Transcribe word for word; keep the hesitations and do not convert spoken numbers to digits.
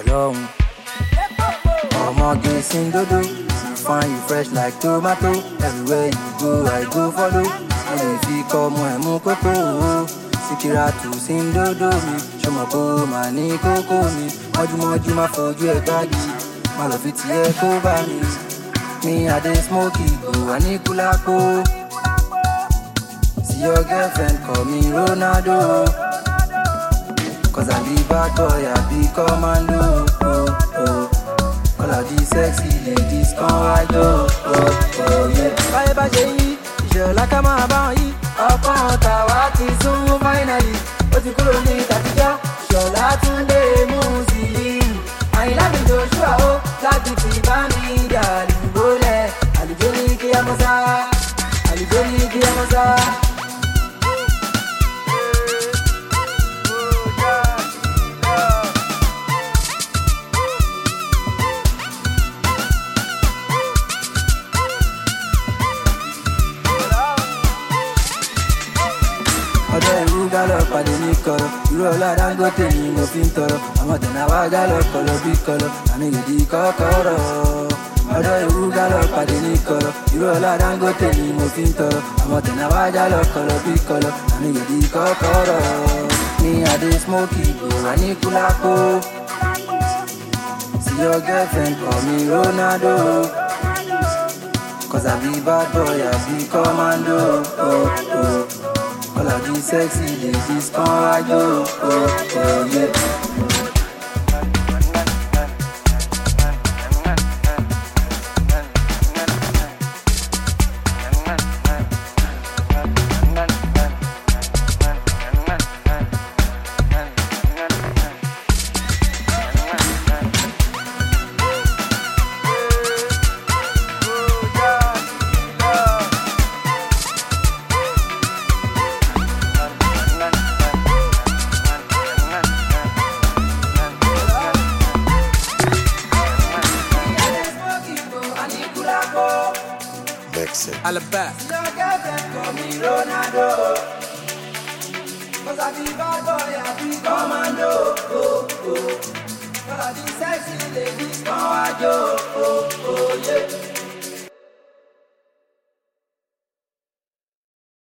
lọ́hùn. Ọmọge sing dodo, you fine, you fresh like tomato. Everywhere you go, I go follow. Mo lè fi kọ́ ọmọ ẹ̀ mú kókó o. Síkírátù sing dodo mi, ṣọmọ kó máa ní kókó mi. Mọ́júmọ́jú má fojú ẹ̀ gbági, má lọ fi tiẹ̀ kó bá mi. Me I dey smoky, go Anikulapo. See your girlfriend call me Ronaldo. Cause I be bad boy, I be commando. Oh, oh. All of these sexy ladies come right oh, oh, oh, yeah. Báyé bá ṣe yí, ìṣọ̀lá ká máa bá wọn yí. Ọkàn ọ̀tá wa ti sún finally. Ó ti kúrò ní ìtàtijọ́, ìṣọ̀lá tún dé mú sí i. Àyìnlá mi Joshua ó láti fi bá mi jà lùbọ́lẹ̀. Àlùjọ ní kí á mọ́ sá, àlùjọ ní kí á mọ́ sá. Ọ̀dọ̀ ìrú gálọ̀ pàdé ní kọ̀rọ̀, irú ọlá Dangote ni mo fi ń tọrọ. Àwọn tẹ̀nà wá gálọ̀ kọ̀lọ̀ bí kọ̀lọ̀, àmì ìdí kọ́kọ́rọ̀. Ọ̀dọ̀ ìrú gálọ̀ pàdé ní kọ̀rọ̀, irú ọlá Dangote ni mo fi ń tọrọ. Àwọn tẹ̀nà wá gálọ̀ kọ̀lọ̀ bí kọ̀lọ̀, àmì ìdí kọ́kọ́rọ̀. Me I dey smoky, go Anikulapo. See your girlfriend call me Ronaldo. Cause I be bad boy, I be commando. Oh, oh. All of these sexy ladies come right oh, oh, oh, yeah. Alaba. Your girlfriend call me Ronaldo. Cause I be bad boy, I be commando. Oh, oh. All of these sexy ladies come out, yo.